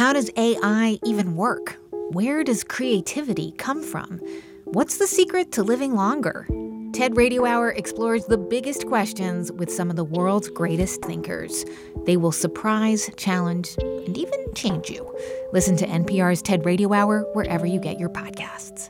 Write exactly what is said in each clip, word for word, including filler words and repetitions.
How does A I even work? Where does creativity come from? What's the secret to living longer? TED Radio Hour explores the biggest questions with some of the world's greatest thinkers. They will surprise, challenge, and even change you. Listen to N P R's TED Radio Hour wherever you get your podcasts.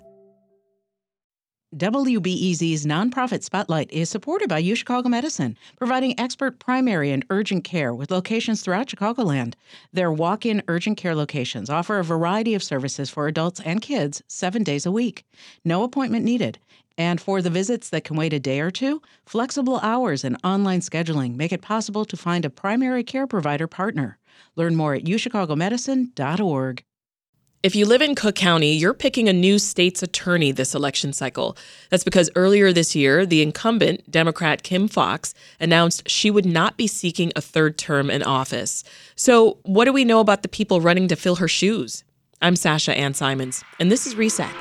W B E Z's nonprofit Spotlight is supported by UChicago Medicine, providing expert primary and urgent care with locations throughout Chicagoland. Their walk-in urgent care locations offer a variety of services for adults and kids seven days a week. No appointment needed. And for the visits that can wait a day or two, flexible hours and online scheduling make it possible to find a primary care provider partner. Learn more at u chicago medicine dot org. If you live in Cook County, you're picking a new state's attorney this election cycle. That's because earlier this year, the incumbent, Democrat Kim Foxx, announced she would not be seeking a third term in office. So what do we know about the people running to fill her shoes? I'm Sasha Ann Simons, and this is Reset.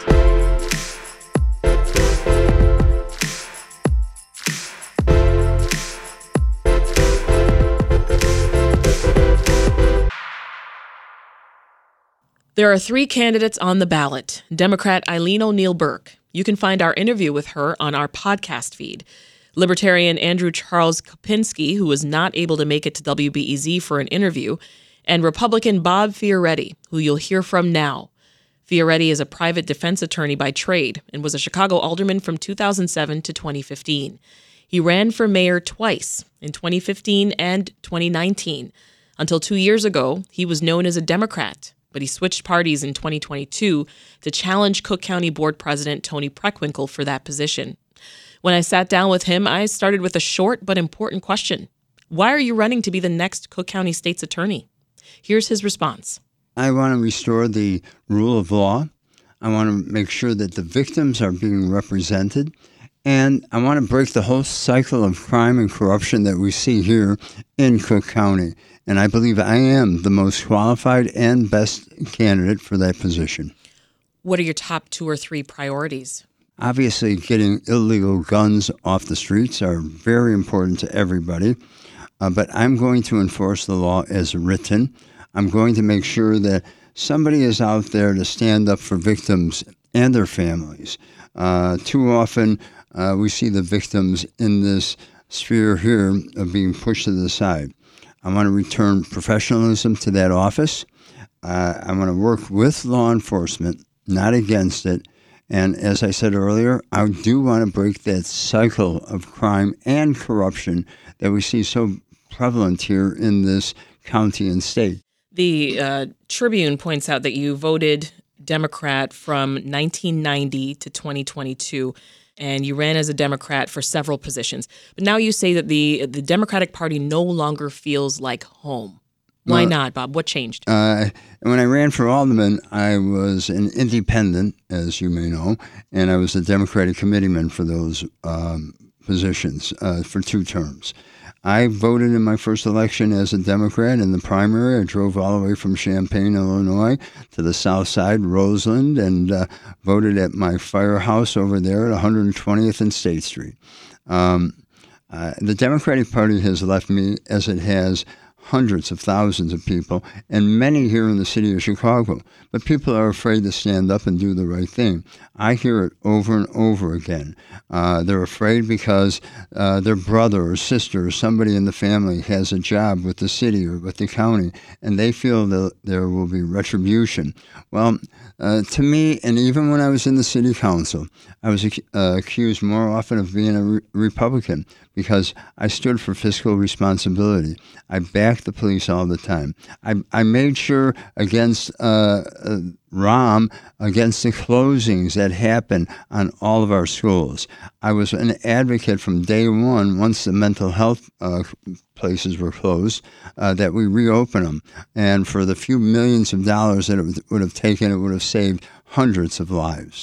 There are three candidates on the ballot. Democrat Eileen O'Neill Burke. You can find our interview with her on our podcast feed. Libertarian Andrew Charles Kopinski, who was not able to make it to W B E Z for an interview, and Republican Bob Fioretti, who you'll hear from now. Fioretti is a private defense attorney by trade and was a Chicago alderman from two thousand seven to twenty fifteen. He ran for mayor twice, in twenty fifteen and twenty nineteen. Until two years ago, he was known as a Democrat, but he switched parties in twenty twenty-two to challenge Cook County Board President Tony Preckwinkle for that position. When I sat down with him, I started with a short but important question. Why are you running to be the next Cook County State's Attorney? Here's his response. I want to restore the rule of law. I want to make sure that the victims are being represented. And I want to break the whole cycle of crime and corruption that we see here in Cook County. And I believe I am the most qualified and best candidate for that position. What are your top two or three priorities? Obviously, getting illegal guns off the streets are very important to everybody. Uh, but I'm going to enforce the law as written. I'm going to make sure that somebody is out there to stand up for victims and their families. Uh, too often, uh, we see the victims in this sphere here of being pushed to the side. I want to return professionalism to that office. Uh, I want to work with law enforcement, not against it. And as I said earlier, I do want to break that cycle of crime and corruption that we see so prevalent here in this county and state. The uh, Tribune points out that you voted Democrat from nineteen ninety to twenty twenty-two. And you ran as a Democrat for several positions. But now you say that the the Democratic Party no longer feels like home. Why well, not, Bob? What changed? Uh, when I ran for alderman, I was an independent, as you may know, and I was a Democratic committeeman for those um, positions uh, for two terms. I voted in my first election as a Democrat in the primary. I drove all the way from Champaign, Illinois, to the south side, Roseland, and uh, voted at my firehouse over there at one hundred twentieth and State Street. Um, uh, the Democratic Party has left me, as it has hundreds of thousands of people, and many here in the city of Chicago. But people are afraid to stand up and do the right thing. I hear it over and over again. Uh, they're afraid because uh, their brother or sister or somebody in the family has a job with the city or with the county, and they feel that there will be retribution. Well, uh, to me, and even when I was in the city council, I was uh, accused more often of being a re- Republican because I stood for fiscal responsibility. I backed the police all the time. I, I made sure against uh, uh, Rahm, against the closings that happened on all of our schools. I was an advocate from day one, once the mental health uh, places were closed, uh, that we reopen them. And for the few millions of dollars that it would have taken, it would have saved hundreds of lives.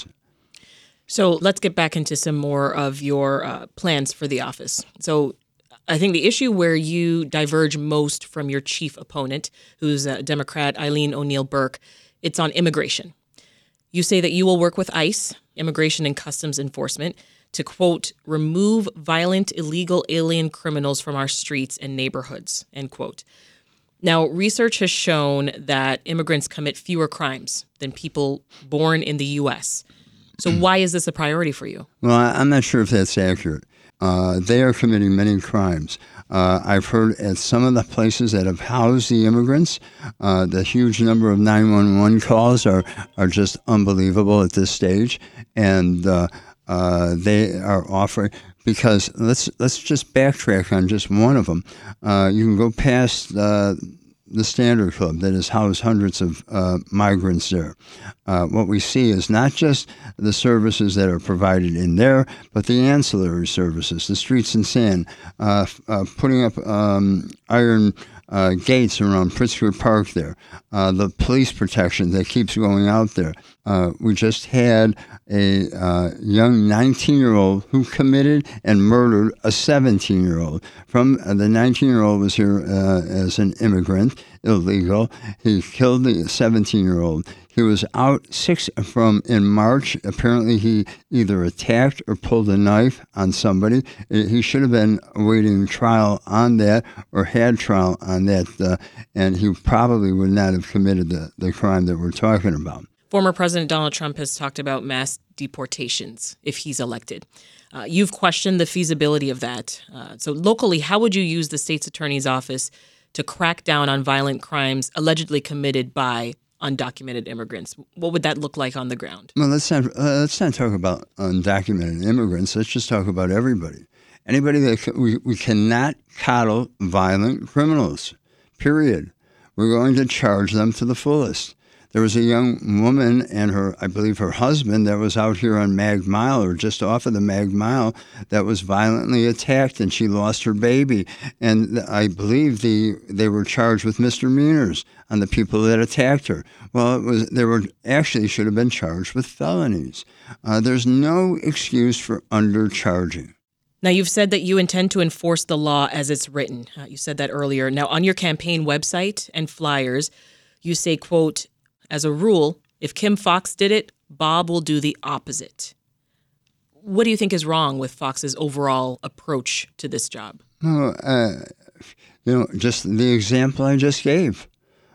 So let's get back into some more of your uh, plans for the office. So I think the issue where you diverge most from your chief opponent, who's a Democrat, Eileen O'Neill Burke, it's on immigration. You say that you will work with ICE, Immigration and Customs Enforcement, to, quote, remove violent illegal alien criminals from our streets and neighborhoods, end quote. Now, research has shown that immigrants commit fewer crimes than people born in the U S. So why is this a priority for you? Well, I'm not sure if that's accurate. Uh, they are committing many crimes. Uh, I've heard at some of the places that have housed the immigrants, uh, the huge number of nine one one calls are, are just unbelievable at this stage. And uh, uh, they are offering, because let's let's just backtrack on just one of them. Uh, you can go past uh, the Standard Club that has housed hundreds of uh, migrants there. Uh, what we see is not just the services that are provided in there, but the ancillary services, the streets and sand, uh, uh, putting up um, iron uh, gates around Pritzker Park there, uh, the police protection that keeps going out there. Uh, we just had a uh, young nineteen-year-old who committed and murdered a seventeen-year-old. From uh, the nineteen-year-old was here uh, as an immigrant, illegal. He killed the seventeen-year-old. He was out six from in March. Apparently, he either attacked or pulled a knife on somebody. He should have been awaiting trial on that or had trial on that, uh, and he probably would not have committed the, the crime that we're talking about. Former President Donald Trump has talked about mass deportations if he's elected. Uh, you've questioned the feasibility of that. Uh, so locally, how would you use the state's attorney's office to crack down on violent crimes allegedly committed by undocumented immigrants? What would that look like on the ground? Well, let's not uh, let's not talk about undocumented immigrants. Let's just talk about everybody. Anybody that we we cannot coddle violent criminals. Period. We're going to charge them to the fullest. There was a young woman and her, I believe her husband, that was out here on Mag Mile or just off of the Mag Mile that was violently attacked, and she lost her baby. And I believe the they were charged with misdemeanors on the people that attacked her. Well, it was they were actually should have been charged with felonies. Uh, there's no excuse for undercharging. Now, you've said that you intend to enforce the law as it's written. Uh, you said that earlier. Now, on your campaign website and flyers, you say, quote, as a rule, if Kim Foxx did it, Bob will do the opposite. What do you think is wrong with Foxx's overall approach to this job? Well, uh, you know, just the example I just gave.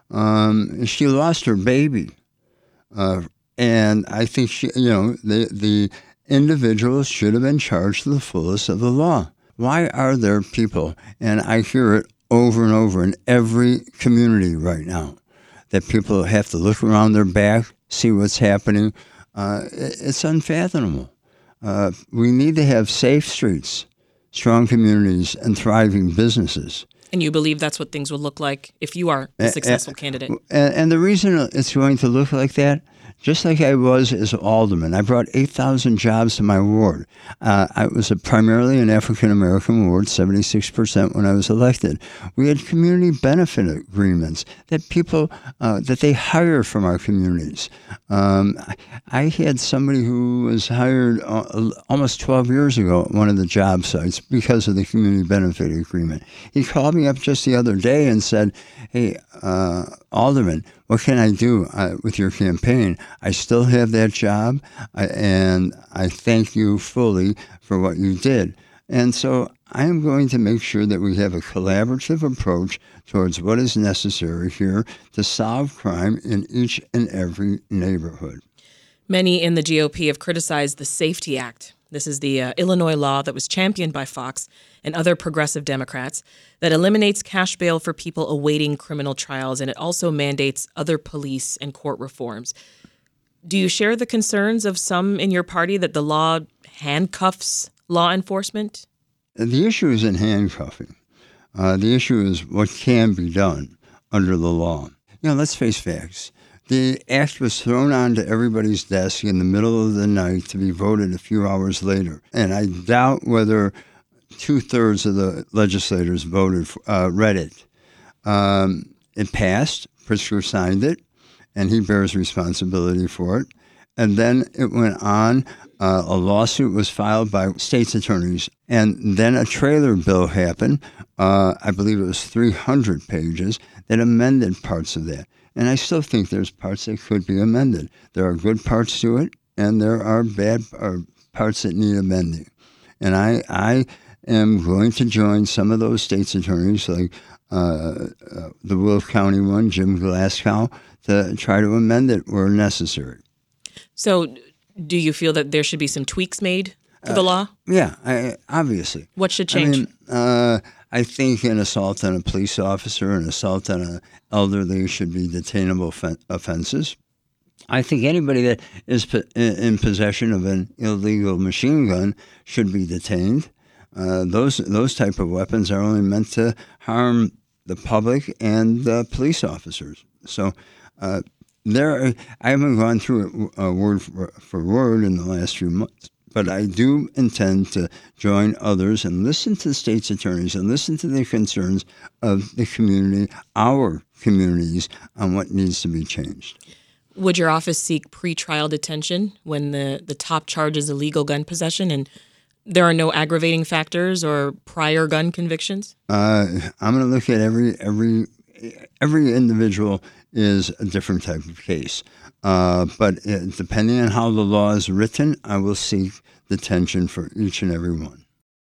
Um, she lost her baby. Uh, and I think, she, you know, the the individuals should have been charged to the fullest of the law. Why are there people, and I hear it over and over in every community right now, that people have to look around their back, see what's happening? Uh, it's unfathomable. Uh, we need to have safe streets, strong communities, and thriving businesses. And you believe that's what things will look like if you are a successful candidate? And, and the reason it's going to look like that, just like I was as alderman, I brought eight thousand jobs to my ward. Uh, I was a, primarily an African-American ward, seventy-six percent when I was elected. We had community benefit agreements that people, uh, that they hire from our communities. Um, I, I had somebody who was hired uh, almost twelve years ago at one of the job sites because of the community benefit agreement. He called me up just the other day and said, hey, uh, Alderman, what can I do uh, with your campaign? I still have that job, I, and I thank you fully for what you did. And so I am going to make sure that we have a collaborative approach towards what is necessary here to solve crime in each and every neighborhood. Many in the G O P have criticized the SAFETY Act. This is the uh, Illinois law that was championed by Foxx and other progressive Democrats that eliminates cash bail for people awaiting criminal trials, and it also mandates other police and court reforms. Do you share the concerns of some in your party that the law handcuffs law enforcement? The issue isn't handcuffing. Uh, the issue is what can be done under the law. You know, let's face facts. The act was thrown onto everybody's desk in the middle of the night to be voted a few hours later. And I doubt whether two-thirds of the legislators voted, uh, read it. Um, it passed. Pritzker signed it, and he bears responsibility for it. And then it went on. Uh, a lawsuit was filed by state's attorneys. And then a trailer bill happened. Uh, I believe it was three hundred pages that amended parts of that. And I still think there's parts that could be amended. There are good parts to it, and there are bad or parts that need amending. And I, I am going to join some of those state's attorneys, like uh, uh, the Will County one, Jim Glasgow, to try to amend it where necessary. So do you feel that there should be some tweaks made to the uh, law? Yeah, I, obviously. What should change? I mean, uh, I think an assault on a police officer, an assault on an elderly should be detainable offen- offenses. I think anybody that is po- in possession of an illegal machine gun should be detained. Uh, those those type of weapons are only meant to harm the public and uh, police officers. So uh, there, I haven't gone through it uh, word for, for word in the last few months, but I do intend to join others and listen to the state's attorneys and listen to the concerns of the community, our communities, on what needs to be changed. Would your office seek pretrial detention when the, the top charge is illegal gun possession and there are no aggravating factors or prior gun convictions? Uh, I'm going to look at every every every individual is a different type of case. Uh, but it, depending on how the law is written, I will seek detention for each and every one.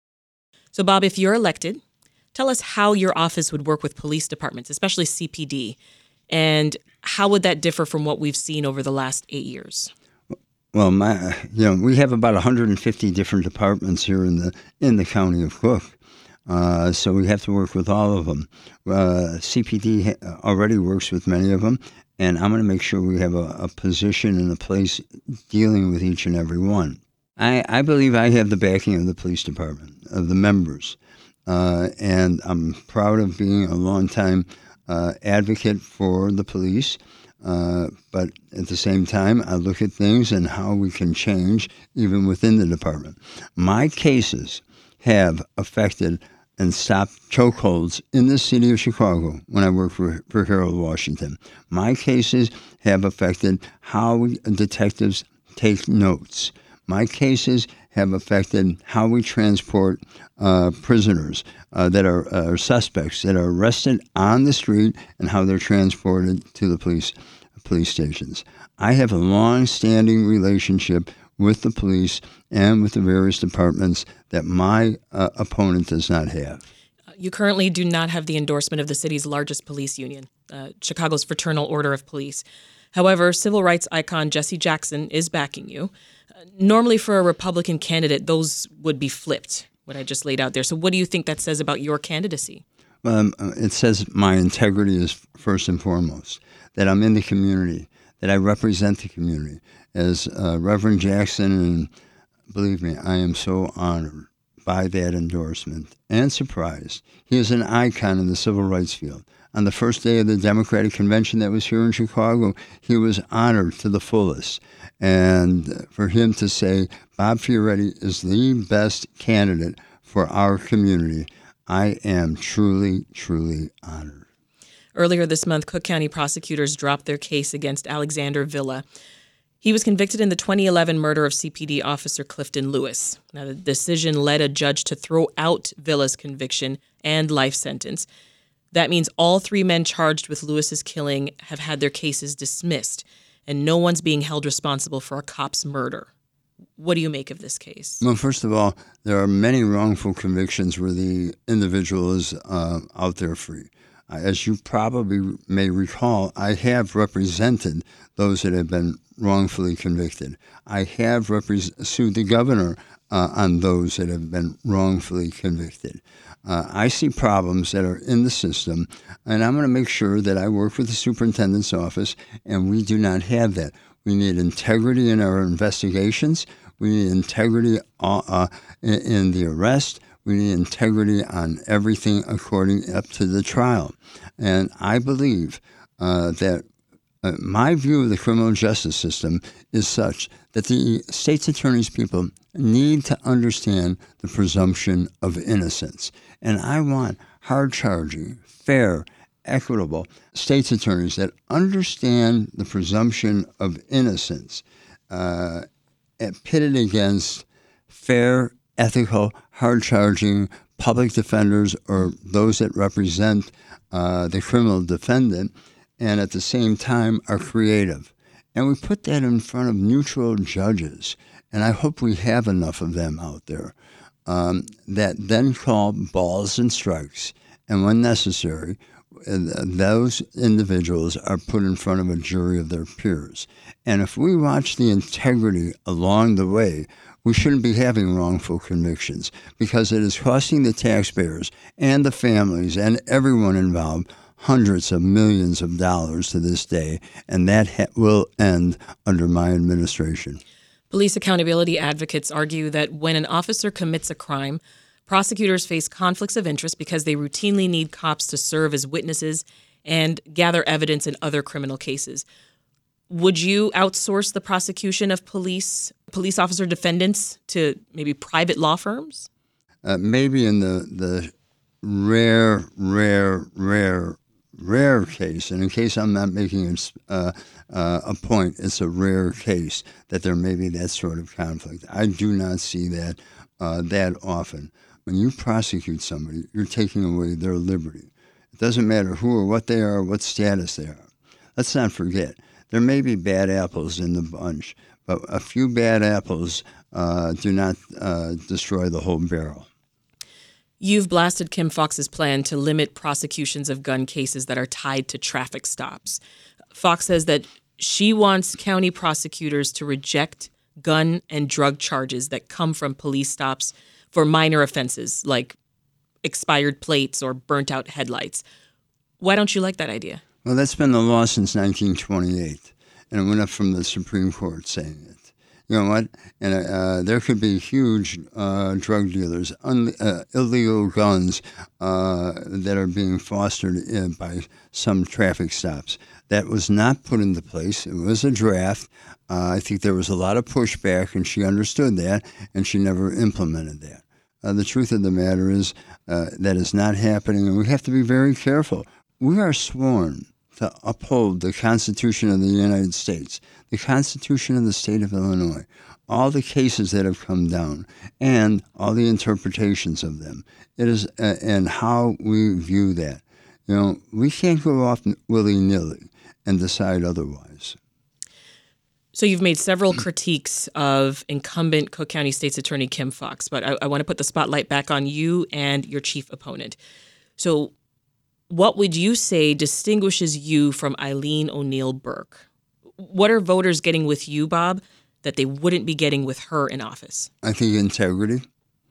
So, Bob, if you're elected, tell us how your office would work with police departments, especially C P D, and how would that differ from what we've seen over the last eight years? Well, my, you know, we have about one hundred fifty different departments here in the in the county of Cook, uh, so we have to work with all of them. Uh, C P D ha- already works with many of them, and I'm going to make sure we have a, a position and a place dealing with each and every one. I, I believe I have the backing of the police department, of the members, uh, and I'm proud of being a longtime uh, advocate for the police. Uh, but at the same time, I look at things and how we can change even within the department. My cases have affected and stopped chokeholds in the city of Chicago when I worked for, for Harold Washington. My cases have affected how we, detectives take notes. My cases have affected how we transport uh, prisoners uh, that are uh, suspects that are arrested on the street and how they're transported to the police police stations. I have a long-standing relationship with the police and with the various departments that my uh, opponent does not have. You currently do not have the endorsement of the city's largest police union, uh, Chicago's Fraternal Order of Police. However, civil rights icon Jesse Jackson is backing you. Uh, normally for a Republican candidate, those would be flipped, what I just laid out there. So what do you think that says about your candidacy? Um, it says my integrity is first and foremost, that I'm in the community, that I represent the community. As uh, Reverend Jackson, and believe me, I am so honored by that endorsement and surprised. He is an icon in the civil rights field. On the first day of the Democratic Convention that was here in Chicago, he was honored to the fullest. And for him to say, Bob Fioretti is the best candidate for our community, I am truly, truly honored. Earlier this month, Cook County prosecutors dropped their case against Alexander Villa. He was convicted in the twenty eleven murder of C P D officer Clifton Lewis. Now, the decision led a judge to throw out Villa's conviction and life sentence. That means all three men charged with Lewis's killing have had their cases dismissed, and no one's being held responsible for a cop's murder. What do you make of this case? Well, first of all, there are many wrongful convictions where the individual is uh, out there free. As you probably may recall, I have represented those that have been wrongfully convicted. I have repre- sued the governor uh, on those that have been wrongfully convicted. Uh, I see problems that are in the system, and I'm going to make sure that I work with the superintendent's office, and we do not have that. We need integrity in our investigations. We need integrity uh, uh, in, in the arrest. We need integrity on everything according up to the trial. And I believe uh, that uh, my view of the criminal justice system is such that the state's attorney's people need to understand the presumption of innocence. And I want hard-charging, fair, equitable state's attorneys that understand the presumption of innocence uh, pitted against fair, ethical, hard-charging public defenders or those that represent uh, the criminal defendant, and at the same time are creative. And we put that in front of neutral judges, and I hope we have enough of them out there. um, that then call balls and strikes, and when necessary, those individuals are put in front of a jury of their peers. And if we watch the integrity along the way, we shouldn't be having wrongful convictions, because it is costing the taxpayers and the families and everyone involved hundreds of millions of dollars to this day, and that ha- will end under my administration. Police accountability advocates argue that when an officer commits a crime, prosecutors face conflicts of interest because they routinely need cops to serve as witnesses and gather evidence in other criminal cases. Would you outsource the prosecution of police police officer defendants to maybe private law firms? Uh, maybe in the, the rare, rare, rare, rare case, and in case I'm not making a, uh, uh, a point, it's a rare case that there may be that sort of conflict. I do not see that uh, that often. When you prosecute somebody, you're taking away their liberty. It doesn't matter who or what they are or what status they are. Let's not forget, there may be bad apples in the bunch, but a few bad apples uh, do not uh, destroy the whole barrel. You've blasted Kim Foxx's plan to limit prosecutions of gun cases that are tied to traffic stops. Foxx says that she wants county prosecutors to reject gun and drug charges that come from police stops for minor offenses like expired plates or burnt-out headlights. Why don't you like that idea? Well, that's been the law since nineteen twenty-eight, and it went up from the Supreme Court saying it. You know what? And uh, there could be huge uh, drug dealers, un- uh, illegal guns uh, that are being fostered in by some traffic stops. That was not put into place. It was a draft. Uh, I think there was a lot of pushback, and she understood that, and she never implemented that. Uh, the truth of the matter is uh, that is not happening, and we have to be very careful. We are sworn to uphold the Constitution of the United States, the Constitution of the state of Illinois, all the cases that have come down, and all the interpretations of them. It is uh, and how we view that. You know, we can't go off willy-nilly and decide otherwise. So you've made several critiques of incumbent Cook County State's Attorney Kim Foxx, but I, I want to put the spotlight back on you and your chief opponent. So what would you say distinguishes you from Eileen O'Neill Burke? What are voters getting with you, Bob, that they wouldn't be getting with her in office? I think integrity,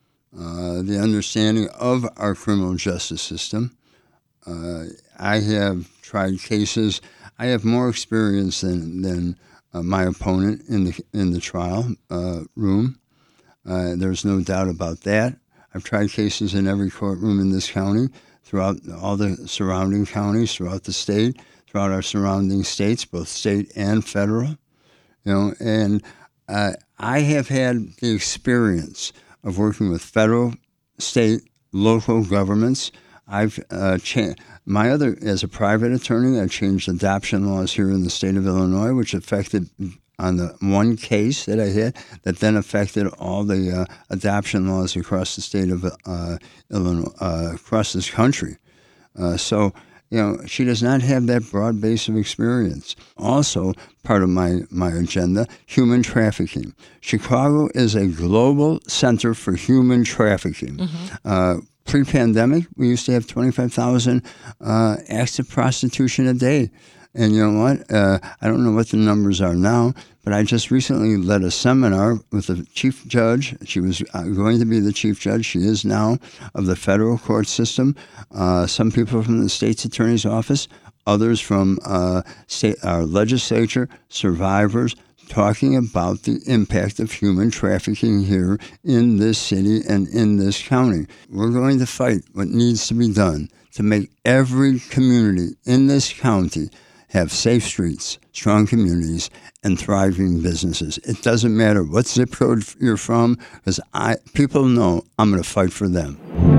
uh, the understanding of our criminal justice system. Uh, I have tried cases. I have more experience than than uh, my opponent in the in the trial uh, room. Uh, there's no doubt about that. I've tried cases in every courtroom in this county, throughout all the surrounding counties, throughout the state, throughout our surrounding states, both state and federal. You know, and uh, I have had the experience of working with federal, state, local governments. I've uh, cha- my other as a private attorney, I changed adoption laws here in the state of Illinois, which affected on the one case that I had that then affected all the uh, adoption laws across the state of uh, Illinois, uh, across this country. Uh, so, you know, she does not have that broad base of experience. Also, part of my, my agenda, human trafficking. Chicago is a global center for human trafficking. Mm-hmm. Uh, Pre-pandemic, we used to have twenty-five thousand uh, acts of prostitution a day. And you know what? Uh, I don't know what the numbers are now, but I just recently led a seminar with the chief judge. She was uh, going to be the chief judge. She is now, of the federal court system. Uh, some people from the state's attorney's office, others from uh, state, our legislature, survivors, talking about the impact of human trafficking here in this city and in this county. We're going to fight what needs to be done to make every community in this county have safe streets, strong communities, and thriving businesses. It doesn't matter what zip code you're from, because I people know I'm going to fight for them.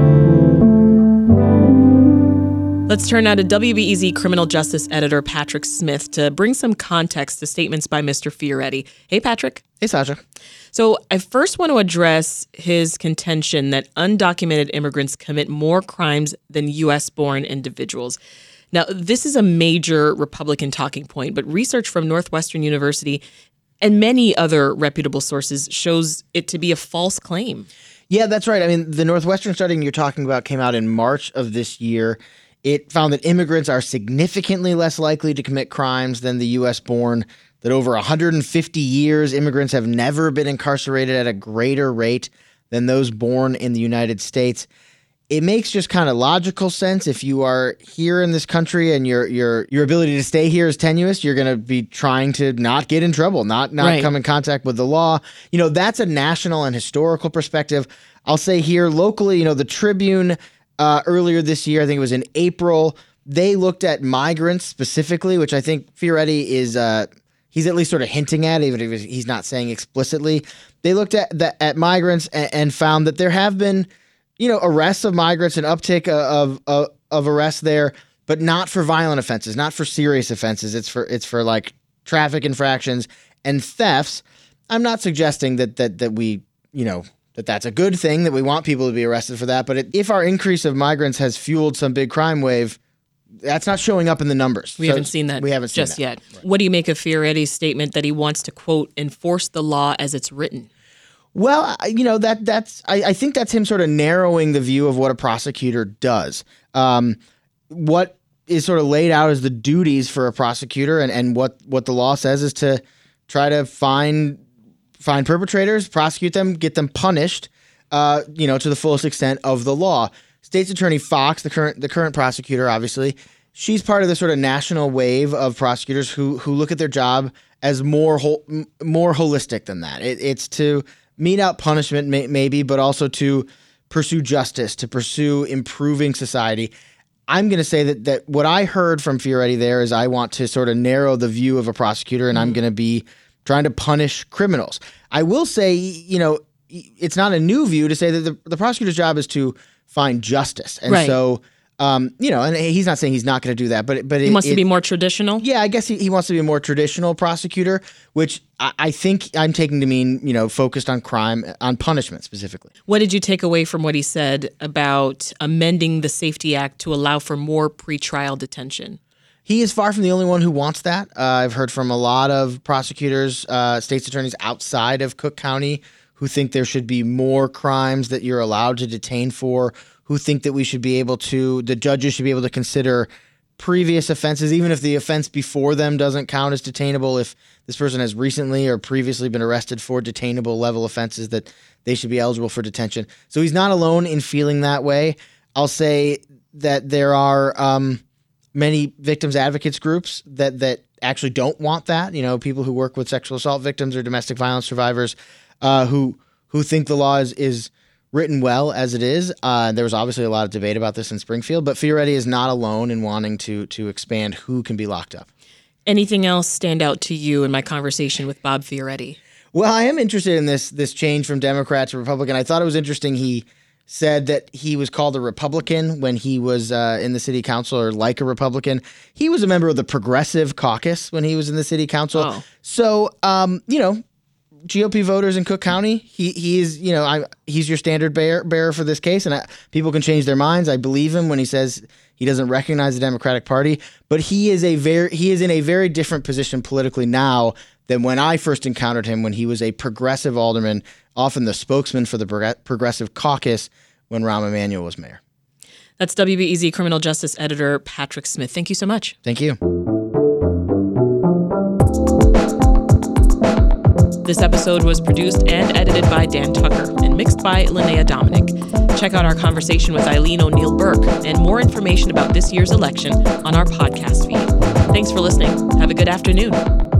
Let's turn now to W B E Z criminal justice editor Patrick Smith to bring some context to statements by Mister Fioretti. Hey, Patrick. Hey, Sasha. So I first want to address his contention that undocumented immigrants commit more crimes than U S-born individuals. Now, this is a major Republican talking point, but research from Northwestern University and many other reputable sources shows it to be a false claim. Yeah, that's right. I mean, the Northwestern study you're talking about came out in March of this year. It found that immigrants are significantly less likely to commit crimes than the U S born, that over one hundred fifty years, immigrants have never been incarcerated at a greater rate than those born in the United States. It makes just kind of logical sense. If you are here in this country and your your your ability to stay here is tenuous, you're going to be trying to not get in trouble, not not Right. come in contact with the law. You know, that's a national and historical perspective. I'll say here locally, you know, the Tribune uh, earlier this year, I think it was in April, they looked at migrants specifically, which I think Fioretti is uh, he's at least sort of hinting at, even if he's not saying explicitly. They looked at the, at migrants and, and found that there have been, you know, arrests of migrants, an uptick of, of of arrests there, but not for violent offenses, not for serious offenses. It's for it's for like traffic infractions and thefts. I'm not suggesting that that that we, you know, that that's a good thing, that we want people to be arrested for that. But it, if our increase of migrants has fueled some big crime wave, that's not showing up in the numbers. We So haven't seen that We haven't seen just that. yet. What do you make of Fioretti's statement that he wants to, quote, enforce the law as it's written? Well, I- you know, that that's I, I think that's him sort of narrowing the view of what a prosecutor does. Um, what is sort of laid out as the duties for a prosecutor, and, and what, what the law says is to try to find find perpetrators, prosecute them, get them punished, uh, you know, to the fullest extent of the law. State's Attorney Fox, the current the current prosecutor, obviously, she's part of the sort of national wave of prosecutors who who look at their job as more hol- m- more holistic than that. It, it's to mete out punishment, may- maybe, but also to pursue justice, to pursue improving society. I'm going to say that that what I heard from Fioretti there is I want to sort of narrow the view of a prosecutor, and I'm going to be trying to punish criminals. I will say, you know, it's not a new view to say that the, the prosecutor's job is to find justice. And Right. so, um, you know, and he's not saying he's not going to do that, but but He it, wants to it- be more traditional? yeah, I guess he, he wants to be a more traditional prosecutor, which I, I think I'm taking to mean, you know, focused on crime, on punishment specifically. What did you take away from what he said about amending the Safety Act to allow for more pretrial detention? He is far from the only one who wants that. Uh, I've heard from a lot of prosecutors, uh, state's attorneys outside of Cook County who think there should be more crimes that you're allowed to detain for, who think that we should be able to, the judges should be able to consider previous offenses, even if the offense before them doesn't count as detainable. If this person has recently or previously been arrested for detainable level offenses, that they should be eligible for detention. So he's not alone in feeling that way. I'll say that there are um, many victims advocates groups that that actually don't want that. You know, people who work with sexual assault victims or domestic violence survivors uh, who who think the law is, is written well as it is. Uh, there was obviously a lot of debate about this in Springfield, but Fioretti is not alone in wanting to to expand who can be locked up. Anything else stand out to you in my conversation with Bob Fioretti? Well, I am interested in this this change from Democrat to Republican. I thought it was interesting he said that he was called a Republican when he was uh, in the city council, or like a Republican. He was a member of the Progressive Caucus when he was in the city council. Oh. So, um, you know, G O P voters in Cook County, he he is, you know, I, he's your standard bearer, bearer for this case, and I, people can change their minds. I believe him when he says he doesn't recognize the Democratic Party, but he is a very he is in a very different position politically now than when I first encountered him, when he was a progressive alderman, often the spokesman for the Prog- Progressive Caucus when Rahm Emanuel was mayor. That's W B E Z criminal justice editor Patrick Smith. Thank you so much. Thank you. This episode was produced and edited by Dan Tucker and mixed by Linnea Dominic. Check out our conversation with Eileen O'Neill Burke and more information about this year's election on our podcast feed. Thanks for listening. Have a good afternoon.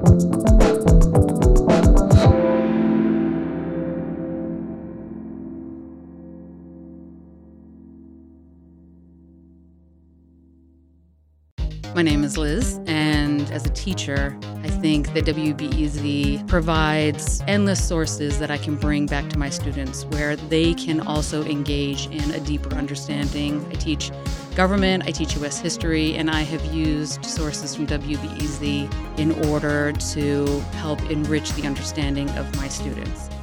My name is Liz, and as a teacher, I think that W B E Z provides endless sources that I can bring back to my students where they can also engage in a deeper understanding. I teach government, I teach U S history, and I have used sources from W B E Z in order to help enrich the understanding of my students.